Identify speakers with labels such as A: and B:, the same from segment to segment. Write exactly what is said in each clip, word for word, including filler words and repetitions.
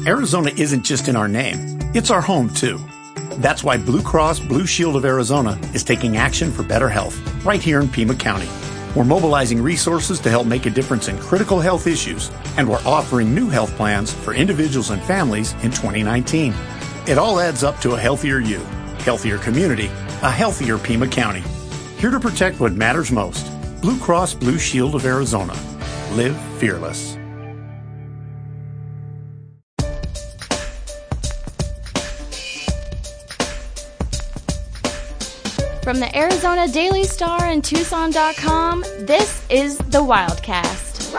A: Arizona isn't just in our name, it's our home too. That's why Blue Cross Blue Shield of Arizona is taking action for better health right here in Pima County. We're mobilizing resources to help make a difference in critical health issues, and we're offering new health plans for individuals and families in twenty nineteen. It all adds up to a healthier you, healthier community, a healthier Pima County. Here to protect what matters most. Blue Cross Blue Shield of Arizona. Live fearless.
B: From the Arizona Daily Star and Tucson dot com, this is the Wildcast.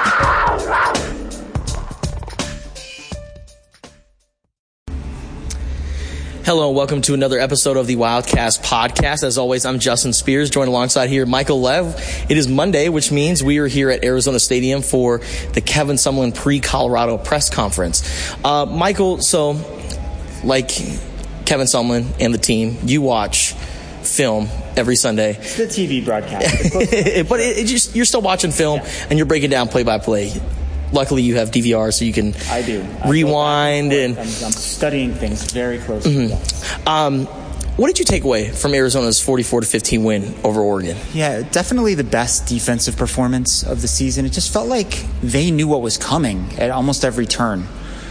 C: Hello and welcome to another episode of the Wildcast podcast. As always, I'm Justin Spears, joined alongside here Michael Lev. It is Monday, which means we are here at Arizona Stadium for the Kevin Sumlin pre-Colorado press conference. Uh, Michael, so like Kevin Sumlin and the team, you watch film every Sunday.
D: It's the T V broadcast.
C: but it, it just, you're still watching film, yeah, and you're breaking down play-by-play. Luckily, you have D V R, so you can
D: I do. I
C: rewind. and, and
D: I'm, I'm studying things very closely.
C: Mm-hmm. Um, what did you take away from Arizona's forty-four to fifteen win over Oregon?
D: Yeah, definitely the best defensive performance of the season. It just felt like they knew what was coming at almost every turn.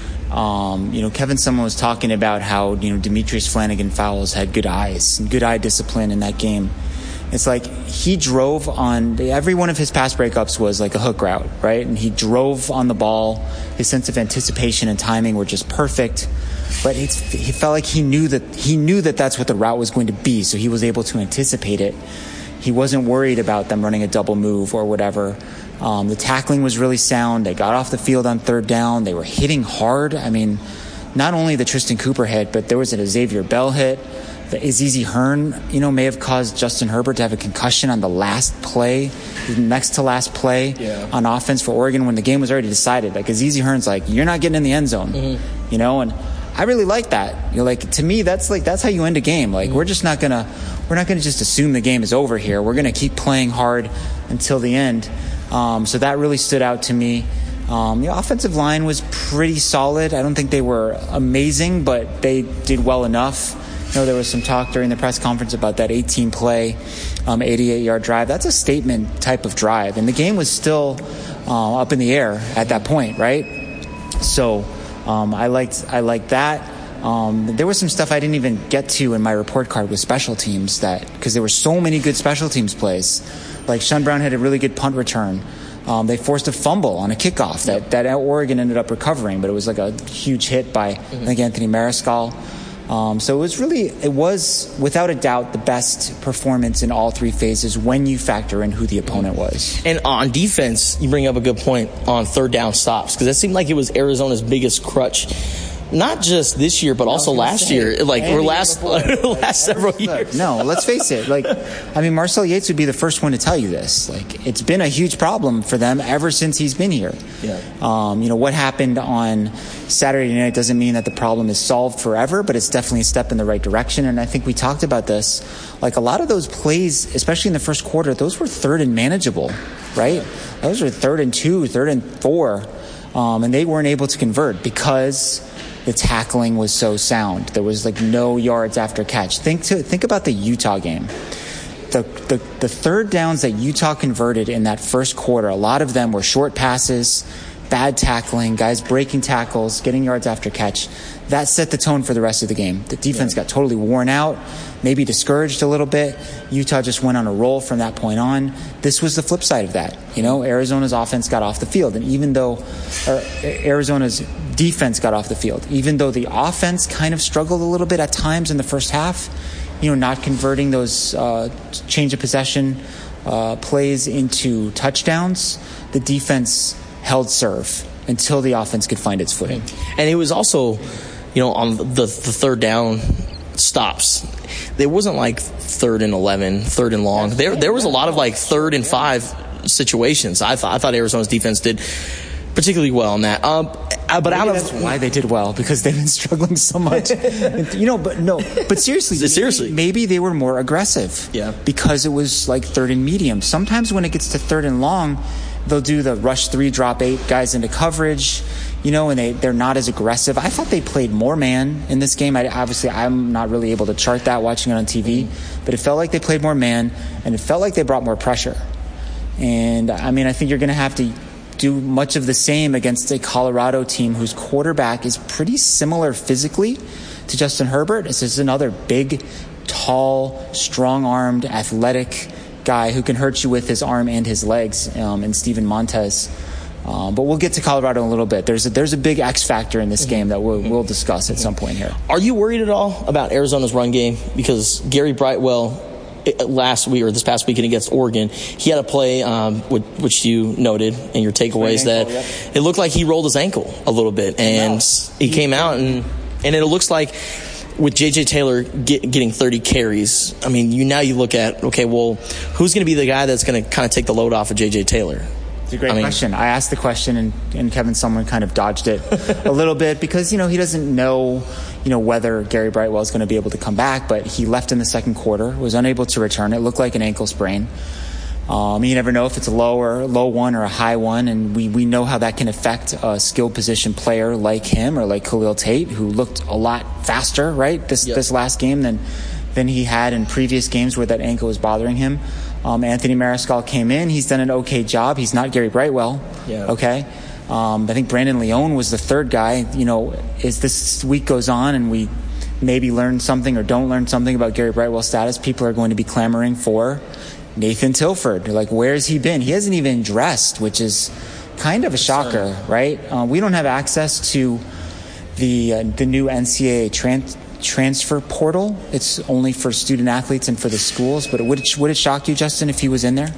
D: Um, you know, Kevin Sumlin was talking about how, you know, Demetrius Flanagan Fowles had good eyes and good eye discipline in that game. It's like he drove on every one of his pass breakups was like a hook route, right? And he drove on the ball. His sense of anticipation and timing were just perfect. But it's, he felt like he knew that he knew that that's what the route was going to be, so he was able to anticipate it. He wasn't worried about them running a double move or whatever. Um, the tackling was really sound. They got off the field on third down. They were hitting hard. I mean, not only the Tristan Cooper hit, but there was an Xavier Bell hit. The Azizi Hearn, you know, may have caused Justin Herbert to have a concussion on the last play, next to last play yeah. on offense for Oregon when the game was already decided. Like, Azizi Hearn's like, you're not getting in the end zone, mm-hmm. you know, and I really like that. You're like, to me, that's like, that's how you end a game. Like, mm-hmm. we're just not gonna, we're not gonna just assume the game is over here. We're gonna keep playing hard until the end. Um, so that really stood out to me. Um, the offensive line was pretty solid. I don't think they were amazing, but they did well enough. You know, there was some talk during the press conference about that eighteen play, um, eighty-eight yard drive. That's a statement type of drive. And the game was still uh, up in the air at that point, right? So um, I liked I liked that. Um, there was some stuff I didn't even get to in my report card with special teams, that because there were so many good special teams plays. Like Sean Brown had a really good punt return. Um, they forced a fumble on a kickoff that, that Oregon ended up recovering, but it was like a huge hit by, mm-hmm. I think, Anthony Mariscal. Um, so it was really, it was without a doubt the best performance in all three phases when you factor in who the opponent was.
C: And on defense, you bring up a good point on third down stops, because it seemed like it was Arizona's biggest crutch. Not just this year, but also last say, year, like or last last several years.
D: No, let's face it. Like, I mean, Marcel Yates would be the first one to tell you this. Like, it's been a huge problem for them ever since he's been here. Yeah. Um, you know, what happened on Saturday night doesn't mean that the problem is solved forever, but it's definitely a step in the right direction. And I think we talked about this. Like, a lot of those plays, especially in the first quarter, those were third and manageable, right? Those were third and two, third and four, um, and they weren't able to convert because the tackling was so sound. There was like no yards after catch. Think to think about the Utah game. The, the the third downs that Utah converted in that first quarter, a lot of them were short passes, bad tackling, guys breaking tackles, getting yards after catch. That set the tone for the rest of the game. The defense yeah. got totally worn out, maybe discouraged a little bit. Utah just went on a roll from that point on. This was the flip side of that. You know, Arizona's offense got off the field, and even though or Arizona's defense got off the field, even though the offense kind of struggled a little bit at times in the first half, you know, not converting those uh, change of possession uh, plays into touchdowns, the defense held serve until the offense could find its footing.
C: And it was also, you know, on the, the third down stops, there wasn't like third and eleven, third and long. There there was a lot of like third and five situations. I thought I thought Arizona's defense did particularly well on that. Um, but
D: Maybe
C: out of
D: that's why they did well, because they've been struggling so much. you know, but no, but seriously,
C: seriously,
D: maybe, maybe they were more aggressive.
C: Yeah,
D: because it was like third and medium. Sometimes when it gets to third and long, they'll do the rush three, drop eight guys into coverage. you know, and they, they're not as aggressive. I thought they played more man in this game. I, obviously, I'm not really able to chart that watching it on T V, but it felt like they played more man, and it felt like they brought more pressure. And, I mean, I think you're going to have to do much of the same against a Colorado team whose quarterback is pretty similar physically to Justin Herbert. This is another big, tall, strong-armed, athletic guy who can hurt you with his arm and his legs, um, and Steven Montez. Um, but we'll get to Colorado in a little bit. There's a, there's a big X factor in this mm-hmm. game that we'll, we'll discuss at some point here.
C: Are you worried at all about Arizona's run game? Because Gary Brightwell, last week or this past weekend against Oregon, he had a play um, which you noted in your takeaways ankle, that yep. it looked like he rolled his ankle a little bit, and he came out and and it looks like with J J Taylor get, getting thirty carries. I mean, you now you look at okay, well, who's going to be the guy that's going to kind of take the load off of J J Taylor?
D: It's a great
C: I mean,
D: question. I asked the question, and, and Kevin Sumlin kind of dodged it a little bit because, you know, he doesn't know, you know, whether Gary Brightwell is going to be able to come back, but he left in the second quarter, was unable to return. It looked like an ankle sprain. Um, you never know if it's a low or low one or a high one, and we, we know how that can affect a skilled position player like him or like Khalil Tate, who looked a lot faster, right, this yep. this last game than than he had in previous games where that ankle was bothering him. Um, Anthony Mariscal came in. He's done an okay job. He's not Gary Brightwell. Yeah. Okay. Um, I think Brandon Leone was the third guy. You know, as this week goes on and we maybe learn something or don't learn something about Gary Brightwell's status, people are going to be clamoring for Nathan Tilford. They're like, where's he been? He hasn't even dressed, which is kind of a shocker, right? Uh, we don't have access to the uh, the new N C double A trans- transfer portal. It's only for student athletes and for the schools. But would it, would it shock you, Justin, if he was in there?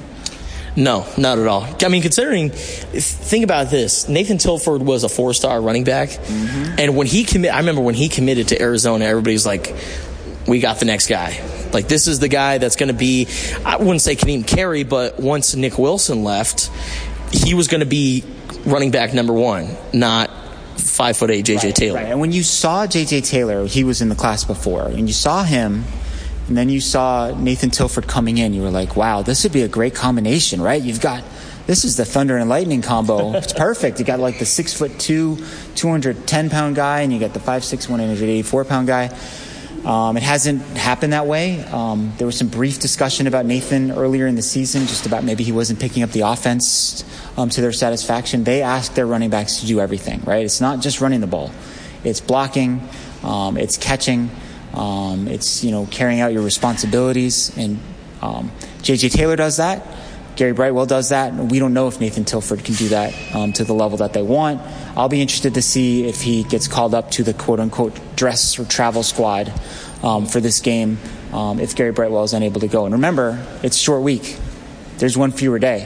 C: No, not at all. I mean, considering, think about this. Nathan Tilford was a four-star running back. Mm-hmm. And when he commit, I remember when he committed to Arizona, everybody's like, we got the next guy. Like, this is the guy that's going to be, I wouldn't say Kadeem Carey, but once Nick Wilson left, he was going to be running back number one, not five foot eight J J
D: right,
C: Taylor.
D: Right. And when you saw J J Taylor, he was in the class before, and you saw him, and then you saw Nathan Tilford coming in, you were like, wow, this would be a great combination, right? You've got, this is the thunder and lightning combo. It's perfect. You got like the six foot two, two hundred ten pound guy, and you got the five six, one hundred eighty-four pound guy. Um, it hasn't happened that way. Um, there was some brief discussion about Nathan earlier in the season, just about maybe he wasn't picking up the offense um, to their satisfaction. They ask their running backs to do everything, right? It's not just running the ball. It's blocking. Um, it's catching. Um, it's, you know, carrying out your responsibilities. And um, J J Taylor does that. Gary Brightwell does that. We don't know if Nathan Tilford can do that um, to the level that they want. I'll be interested to see if he gets called up to the quote-unquote dress or travel squad um, for this game um, if Gary Brightwell is unable to go. And remember, it's a short week. There's one fewer day.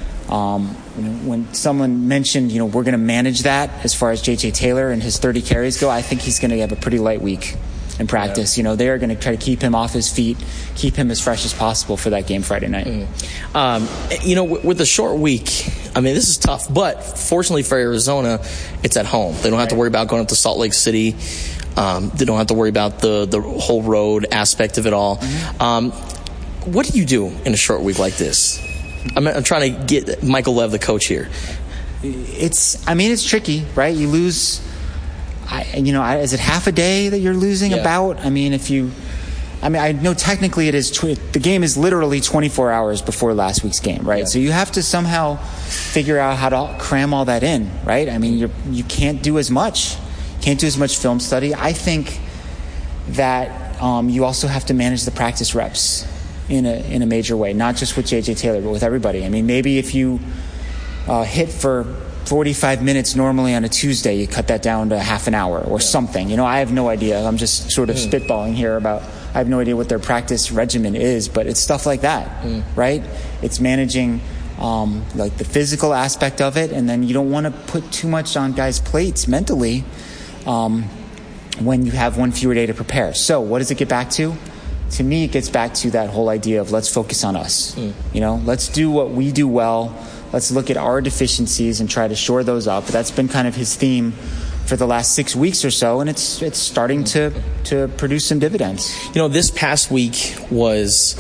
D: Um, when someone mentioned, you know, we're going to manage that as far as J J Taylor and his thirty carries go, I think he's going to have a pretty light week in practice. Yeah. You know, they are going to try to keep him off his feet, keep him as fresh as possible for that game Friday night.
C: Mm. Um, you know, with the short week, I mean, this is tough, but fortunately for Arizona, it's at home. They don't have right. to worry about going up to Salt Lake City. Um, they don't have to worry about the, the whole road aspect of it all. Mm-hmm. Um, what do you do in a short week like this? I'm, I'm trying to get Michael Lev, the coach here.
D: It's, I mean, it's tricky, right? You lose, I, you know, is it half a day that you're losing yeah. about? I mean, if you, I mean, I know technically it is, tw- the game is literally twenty-four hours before last week's game, right? Yeah. So you have to somehow figure out how to cram all that in, right? I mean, you're, you can't do as much, can't do as much film study. I think that um, you also have to manage the practice reps in a in a major way, not just with J J Taylor, but with everybody. I mean, maybe if you uh, hit for forty-five minutes normally on a Tuesday, you cut that down to half an hour or yeah. something. You know, I have no idea. I'm just sort of mm. spitballing here about, I have no idea what their practice regimen is, but it's stuff like that, mm. right? It's managing um, like the physical aspect of it, and then you don't want to put too much on guys' plates mentally um, when you have one fewer day to prepare. So what does it get back to? To me, it gets back to that whole idea of let's focus on us. Mm. You know, let's do what we do well. Let's look at our deficiencies and try to shore those up. That's been kind of his theme for the last six weeks or so, and it's it's starting to to produce some dividends.
C: You know, this past week was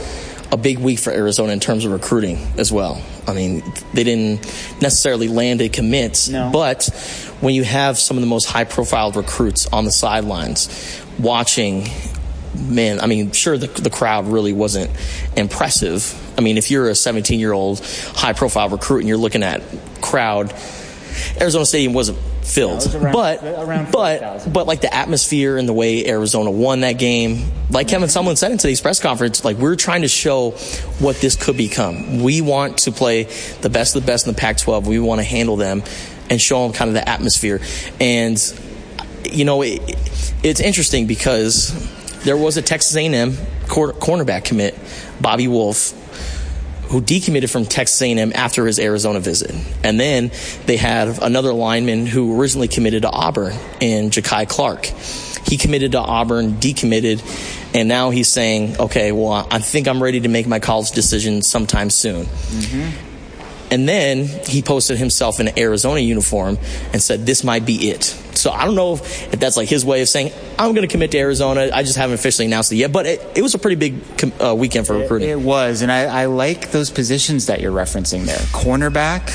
C: a big week for Arizona in terms of recruiting as well. I mean, they didn't necessarily land a commit,
D: no.
C: but when you have some of the most high-profile recruits on the sidelines watching, man, I mean, sure, the, the crowd really wasn't impressive. I mean, if you're a seventeen-year-old high-profile recruit and you're looking at crowd, Arizona Stadium wasn't filled,
D: no, it was around,
C: but
D: around
C: but but like the atmosphere and the way Arizona won that game, like Kevin Sumlin said in today's press conference, like we're trying to show what this could become. We want to play the best of the best in the Pac twelve. We want to handle them and show them kind of the atmosphere. And you know, it, it's interesting because there was a Texas A and M cor- cornerback commit, Bobby Wolf, who decommitted from Texas A and M after his Arizona visit. And then they had another lineman who originally committed to Auburn, in Ja'Kai Clark. He committed to Auburn, decommitted, and now he's saying, okay, well, I think I'm ready to make my college decision sometime soon. Mm-hmm. And then he posted himself in an Arizona uniform and said, this might be it. So I don't know if, if that's like his way of saying, I'm going to commit to Arizona. I just haven't officially announced it yet. But it, it was a pretty big com- uh, weekend for recruiting.
D: It, it was. And I, I like those positions that you're referencing there. Cornerback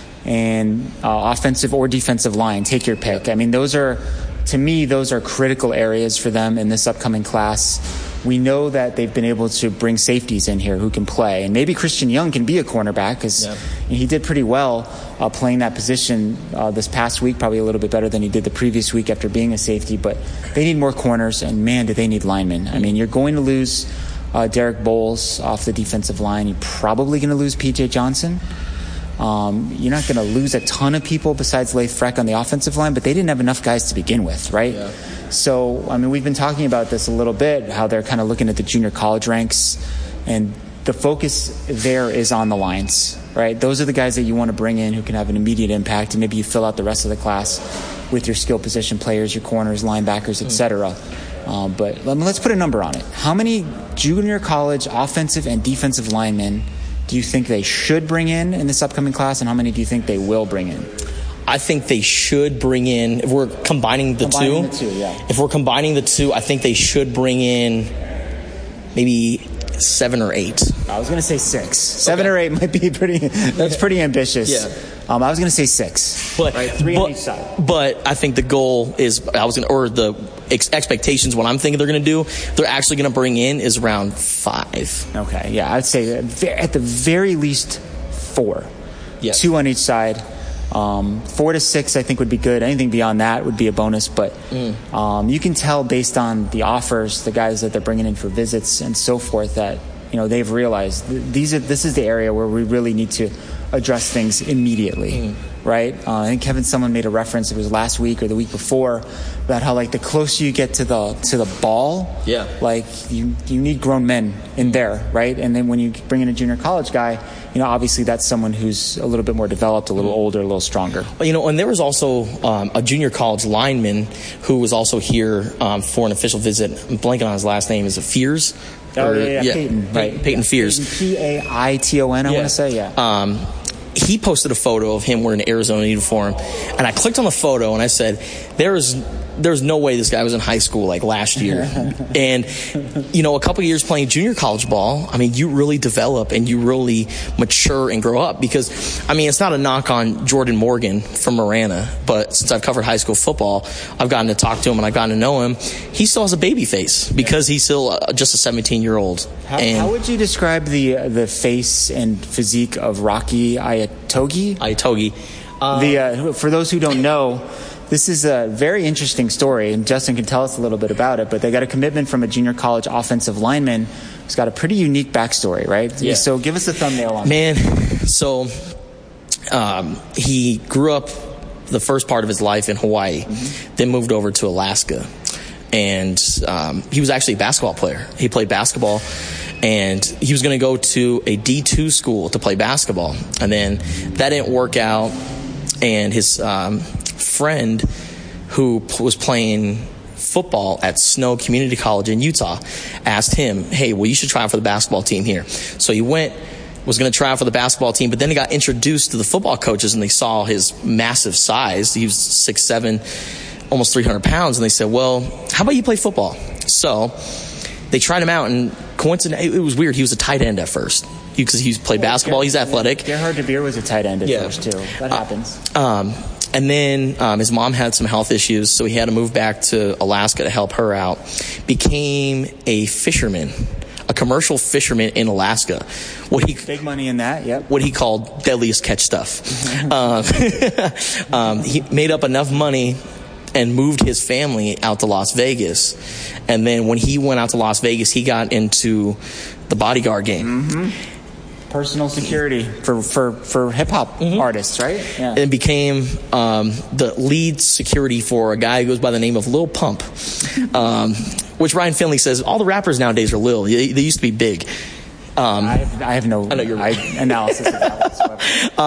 D: and uh, offensive or defensive line. Take your pick. I mean, those are, to me, those are critical areas for them in this upcoming class. We know that they've been able to bring safeties in here who can play. And maybe Christian Young can be a cornerback because yeah. he did pretty well uh, playing that position uh, this past week, probably a little bit better than he did the previous week after being a safety. But they need more corners, and, man, do they need linemen. I mean, you're going to lose uh, Derek Bowles off the defensive line. You're probably going to lose P J Johnson. Um, you're not going to lose a ton of people besides Leif Freck on the offensive line, but they didn't have enough guys to begin with, right?
C: Yeah.
D: So, I mean, we've been talking about this a little bit, how they're kind of looking at the junior college ranks, and the focus there is on the lines, right? Those are the guys that you want to bring in who can have an immediate impact, and maybe you fill out the rest of the class with your skill position players, your corners, linebackers, et cetera. Um, but let's put a number on it. How many junior college offensive and defensive linemen do you think they should bring in in this upcoming class, and how many do you think they will bring in?
C: I think they should bring in, if we're combining the
D: combining
C: two,
D: the two yeah.
C: if we're combining the two, I think they should bring in maybe seven or eight.
D: I was going to say six. Seven
C: okay. or
D: eight might be pretty, that's pretty ambitious.
C: Yeah.
D: Um, I was going to say six.
C: But,
D: right? Three
C: but,
D: on each side.
C: But I think the goal is, I was going to, or the ex- expectations, what I'm thinking they're going to do, they're actually going to bring in is around five.
D: Okay, yeah, I'd say at the very least four.
C: Yes.
D: Two on each side. Um, four to six, I think, would be good. Anything beyond that would be a bonus. But mm. um, you can tell based on the offers, the guys that they're bringing in for visits and so forth, that you know they've realized th- these are this is the area where we really need to address things immediately, mm. right? Uh, I think Kevin Sumlin made a reference. It was last week or the week before about how like the closer you get to the to the ball,
C: yeah,
D: like you you need grown men in there, right? And then when you bring in a junior college guy, you know, obviously that's someone who's a little bit more developed, a little older, a little stronger.
C: Well, you know, and there was also um, a junior college lineman who was also here um, for an official visit. I'm blanking on his last name. Is it Fears?
D: Oh,
C: or,
D: yeah, yeah,
C: yeah,
D: Peyton, right.
C: Peyton
D: yeah.
C: Fears.
D: P A I T O N, I
C: yeah.
D: want to say, yeah.
C: Um, he posted a photo of him wearing an Arizona uniform, and I clicked on the photo and I said, there's there's no way this guy was in high school like last year. And, you know, a couple of years playing junior college ball, I mean, you really develop and you really mature and grow up because, I mean, it's not a knock on Jordan Morgan from Marana, but since I've covered high school football, I've gotten to talk to him and I've gotten to know him. He still has a baby face because he's still uh, just a seventeen-year-old.
D: How,
C: and
D: how would you describe the uh, the face and physique of Rocky Ayatogi?
C: Ayatogi. Um,
D: the uh, for those who don't know, this is a very interesting story, and Justin can tell us a little bit about it, but they got a commitment from a junior college offensive lineman who's got a pretty unique backstory, right?
C: Yeah.
D: So give us a thumbnail on
C: Man, that. so um, he grew up the first part of his life in Hawaii, mm-hmm. then moved over to Alaska. And um, he was actually a basketball player. He played basketball, and he was going to go to a D two school to play basketball. And then that didn't work out, and his um, friend who was playing football at Snow Community College in Utah asked him, hey, well, you should try out for the basketball team here. So he went, was going to try out for the basketball team, but then he got introduced to the football coaches, and they saw his massive size. He was six seven, almost three hundred pounds, and they said, well, how about you play football? So they tried him out, and coincident. It was weird. He was a tight end at first because he played basketball. He's athletic.
D: Gerhard de Beer was a tight end at
C: yeah.
D: first too. That happens.
C: Uh, um, and then um, his mom had some health issues, so he had to move back to Alaska to help her out. Became a fisherman, a commercial fisherman in Alaska. What he
D: big money in that. Yep.
C: What he called deadliest catch stuff. um, um, he made up enough money and moved his family out to Las Vegas. And then when he went out to Las Vegas, he got into the bodyguard game.
D: Mm-hmm. Personal security for, for, for hip-hop mm-hmm. artists, right? Yeah.
C: And became um, the lead security for a guy who goes by the name of Lil Pump, um, which Ryan Finley says all the rappers nowadays are Lil. They, they used to be big. Um,
D: I, have, I have no I know you're right. I, analysis of that whatsoever.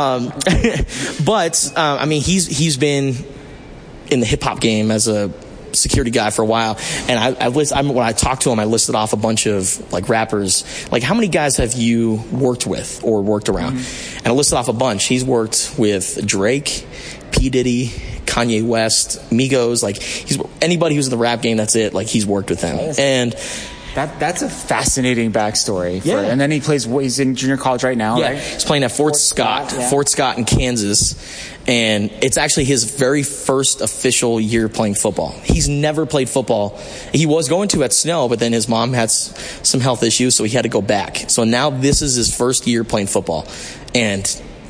C: Um, but, uh, I mean, he's he's been in the hip-hop game as a security guy for a while, and I, I list, I when I talked to him, I listed off a bunch of like rappers. Like, how many guys have you worked with or worked around? Mm-hmm. And I listed off a bunch. He's worked with Drake, P. Diddy, Kanye West, Migos. Like, he's anybody who's in the rap game. That's it. Like, he's worked with them. And
D: that that's a fascinating backstory. For,
C: yeah.
D: And then he plays. He's in junior college right now.
C: Yeah,
D: right?
C: He's playing at Fort, Fort Scott, Scott yeah. Fort Scott in Kansas. And it's actually his very first official year playing football. He's never played football. He was going to at Snow, but then his mom had s- some health issues, so he had to go back. So now this is his first year playing football. And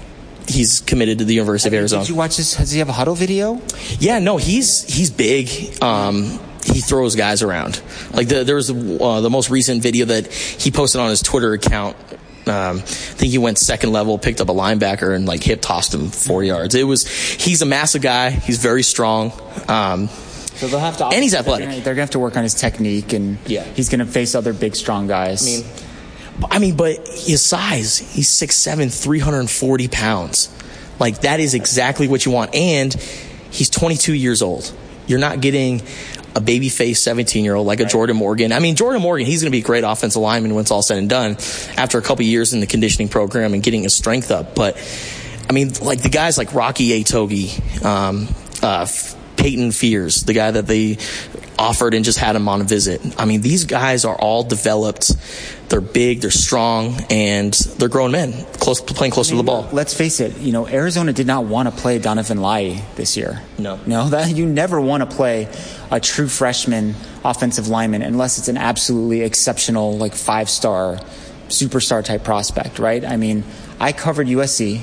C: he's committed to the University of Arizona.
D: Did you watch this? Does he have a huddle video?
C: Yeah, no, he's he's big. Um, he throws guys around. Like the, there was the, uh, the most recent video that he posted on his Twitter account. Um, I think he went second level, picked up a linebacker, and like hip tossed him four yards. It was, he's a massive guy. He's very strong. Um,
D: so they'll have to,
C: and he's athletic.
D: They're going to have to work on his technique, and
C: yeah.
D: he's going to face other big, strong guys.
C: I mean, I mean, but his size, he's six seven, three hundred forty pounds. Like, that is exactly what you want. And he's twenty-two years old. You're not getting a baby-faced seventeen-year-old like a Jordan Morgan. I mean, Jordan Morgan, he's going to be a great offensive lineman when it's all said and done after a couple years in the conditioning program and getting his strength up. But, I mean, like the guys like Rocky Atogi, um, uh, Peyton Fears, the guy that they offered and just had him on a visit. I mean, these guys are all developed. They're big, they're strong, and they're grown men, close playing close I mean, to the ball.
D: Let's face it, you know, Arizona did not want to play Donovan Lai this year.
C: No.
D: No, that you never want to play a true freshman offensive lineman unless it's an absolutely exceptional, like five-star, superstar type prospect, right? I mean, I covered U S C,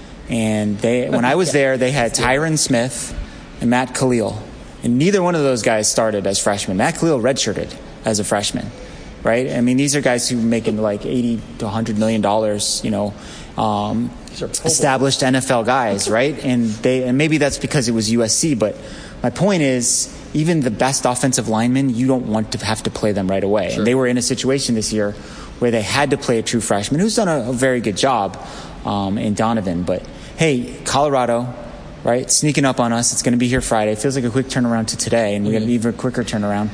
D: and they when I was there, they had Tyron Smith and Matt Khalil. And neither one of those guys started as freshmen. Matt Khalil redshirted as a freshman, right? I mean, these are guys who are making like eighty to one hundred million dollars, you know, um, established N F L guys, right? And they, and maybe that's because it was U S C, but my point is, even the best offensive linemen, you don't want to have to play them right away. Sure. And they were in a situation this year where they had to play a true freshman who's done a, a very good job um, in Donovan. But hey, Colorado, right, sneaking up on us. It's going to be here Friday. It feels like a quick turnaround to today, and we mm-hmm. got an even quicker turnaround.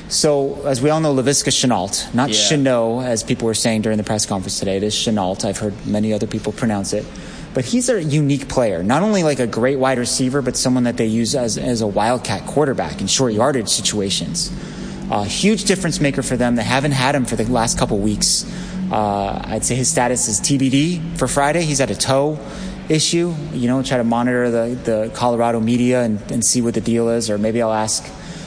D: So, as we all know, Laviska Shenault, not yeah. Shenault, as people were saying during the press conference today. It is Shenault. I've heard many other people pronounce it. But he's a unique player. Not only like a great wide receiver, but someone that they use as, as a wildcat quarterback in short yardage situations. A uh, huge difference maker for them. They haven't had him for the last couple weeks. Uh, I'd say his status is T B D for Friday. He's at a toe issue. You know, try to monitor the, the Colorado media and, and see what the deal is. Or maybe I'll ask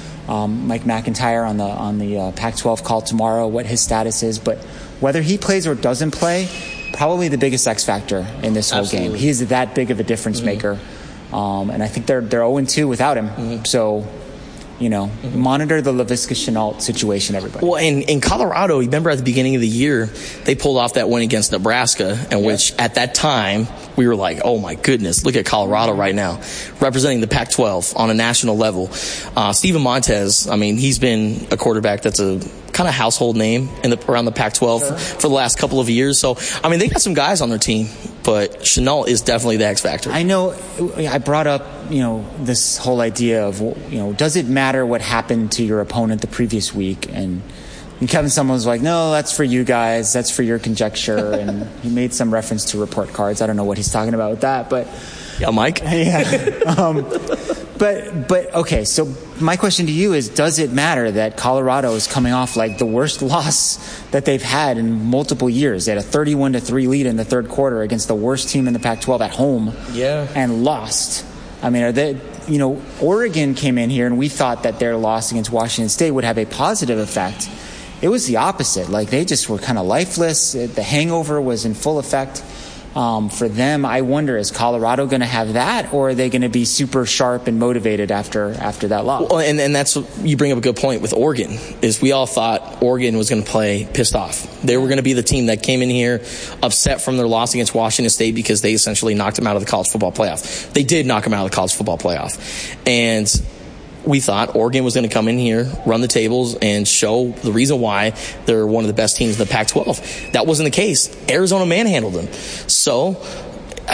D: um, Mike McIntyre on the on the uh, Pac twelve call tomorrow what his status is. But whether he plays or doesn't play, probably the biggest X factor in this whole Absolutely. game. He is that big of a difference mm-hmm. maker. Um, and I think they're they're oh and two without him. Mm-hmm. So, you know, mm-hmm. monitor the Laviska Shenault situation, everybody.
C: Well, in, in Colorado, remember at the beginning of the year, they pulled off that win against Nebraska, in yeah. which at that time we were like, oh my goodness, look at Colorado right now, representing the Pac twelve on a national level. Uh, Steven Montez, I mean, he's been a quarterback that's a kind of household name in the, around the Pac twelve sure. for the last couple of years. So, I mean, they got some guys on their team, but Shenault is definitely the X factor.
D: I know I brought up, you know, this whole idea of, you know, does it matter what happened to your opponent the previous week? And, and Kevin Sumlin was like, no, that's for you guys. That's for your conjecture. And he made some reference to report cards. I don't know what he's talking about with that, but
C: yeah, Mike.
D: Yeah. um, but, but, okay, so my question to you is, does it matter that Colorado is coming off like the worst loss that they've had in multiple years? They had a thirty-one to three lead in the third quarter against the worst team in the Pac twelve at home.
C: Yeah.
D: And lost. I mean, are they, you know, Oregon came in here and we thought that their loss against Washington State would have a positive effect. It was the opposite. Like, they just were kind of lifeless. The hangover was in full effect. Um, for them, I wonder, is Colorado going to have that, or are they going to be super sharp and motivated after after that loss?
C: Well, and, and that's, you bring up a good point with Oregon, is we all thought Oregon was going to play pissed off. They were going to be the team that came in here upset from their loss against Washington State because they essentially knocked them out of the college football playoff. They did knock them out of the college football playoff. And we thought Oregon was going to come in here, run the tables, and show the reason why they're one of the best teams in the Pac twelve. That wasn't the case. Arizona manhandled them. So uh,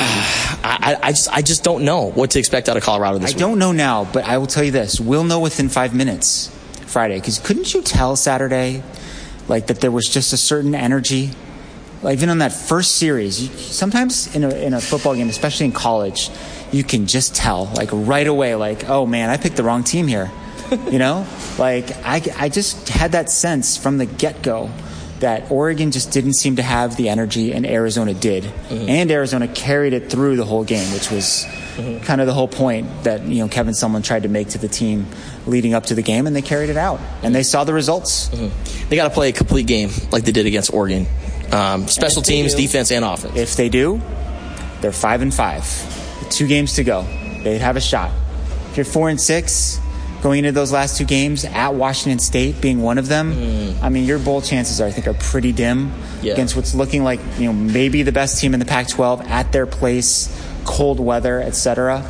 C: I, I just I just don't know what to expect out of Colorado this
D: I
C: week.
D: I don't know now, but I will tell you this. We'll know within five minutes Friday. Because couldn't you tell Saturday, like, that there was just a certain energy? Like, even on that first series, you, sometimes in a, in a football game, especially in college, you can just tell, like, right away, like, oh, man, I picked the wrong team here. You know? Like, I, I just had that sense from the get-go that Oregon just didn't seem to have the energy, and Arizona did. Mm-hmm. And Arizona carried it through the whole game, which was mm-hmm. kind of the whole point that, you know, Kevin Sumlin tried to make to the team leading up to the game, and they carried it out. And mm-hmm. they saw the results.
C: Mm-hmm. They got to play a complete game like they did against Oregon. Um, special teams, do, defense, and offense.
D: If they do, they're five and five. Two games to go. They'd have a shot. If you're four and six, going into those last two games at Washington State being one of them, mm. I mean, your bowl chances, are, I think, are pretty dim yeah. against what's looking like, you know, maybe the best team in the Pac twelve at their place, cold weather, et cetera.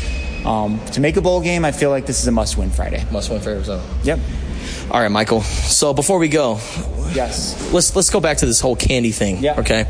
D: Um, to make a bowl game, I feel like this is a must-win Friday.
C: Must-win for Arizona.
D: Yep.
C: All right, Michael. So before we go,
D: yes,
C: let's let's go back to this whole candy thing.
D: Yeah.
C: Okay.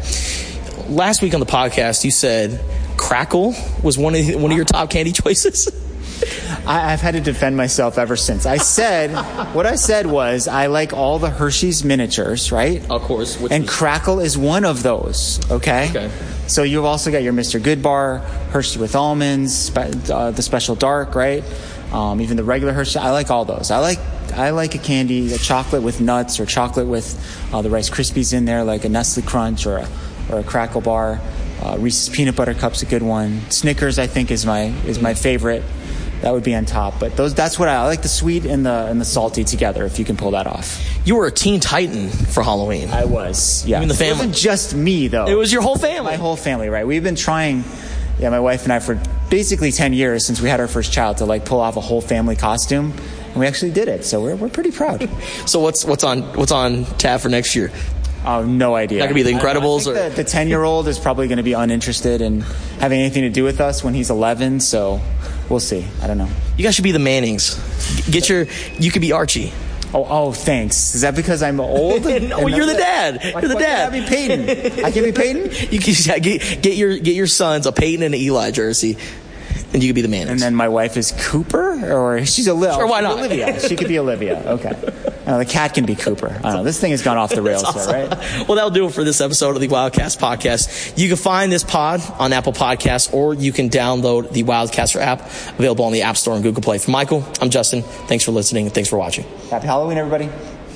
C: Last week on the podcast, you said Crackle was one of one of your top candy choices.
D: I, I've had to defend myself ever since. I said what I said was I like all the Hershey's miniatures, right?
C: Of course.
D: And
C: was-
D: Crackle is one of those. Okay.
C: Okay.
D: So you've also got your Mister Good Bar, Hershey with almonds, spe- uh, the Special Dark, right? Um, even the regular Hershey. I like all those. I like I like a candy, a chocolate with nuts, or chocolate with uh, the Rice Krispies in there, like a Nestle Crunch or a, or a Crackle Bar. Uh, Reese's Peanut Butter Cup's a good one. Snickers, I think, is my is my favorite. That would be on top. But those that's what I, I like, the sweet and the and the salty together, if you can pull that off.
C: You were a Teen Titan for Halloween.
D: I was, yeah.
C: I mean, the family.
D: It wasn't just me, though.
C: It was your whole family.
D: My whole family, right? We've been trying, yeah, my wife and I, for basically ten years since we had our first child, to like pull off a whole family costume. And we actually did it, so we're we're pretty proud.
C: So what's what's on what's on tap for next year?
D: Oh, no idea.
C: Not gonna be the Incredibles,
D: I, I
C: or
D: the ten-year-old is probably going to be uninterested in having anything to do with us when he's eleven. So we'll see. I don't know.
C: You guys should be the Mannings. Get your. You could be Archie.
D: Oh, oh, thanks. Is that because I'm old?
C: No, you're the dad.
D: Why,
C: you're the
D: why
C: dad.
D: Can't I be Peyton? I can be Peyton.
C: You can yeah, get, get your get your sons a Peyton and an Eli jersey, and you could be the Mannings.
D: And then my wife is Cooper, or she's a little.
C: Sure, why not?
D: Olivia. She could be Olivia. Okay. No, the cat can be Cooper. I don't know. This thing has gone off the rails
C: awesome.
D: here, right?
C: Well, that'll do it for this episode of the Wildcast Podcast. You can find this pod on Apple Podcasts, or you can download the Wildcaster app, available on the App Store and Google Play. For Michael, I'm Justin. Thanks for listening, and thanks for watching.
D: Happy Halloween, everybody.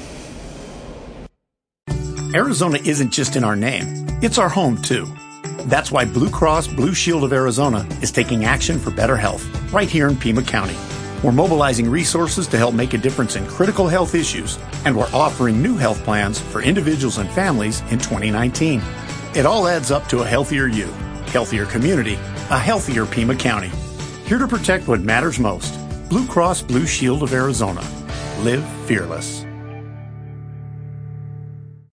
A: Arizona isn't just in our name, it's our home too. That's why Blue Cross Blue Shield of Arizona is taking action for better health right here in Pima County. We're mobilizing resources to help make a difference in critical health issues, and we're offering new health plans for individuals and families in twenty nineteen. It all adds up to a healthier you, healthier community, a healthier Pima County. Here to protect what matters most. Blue Cross Blue Shield of Arizona. Live fearless.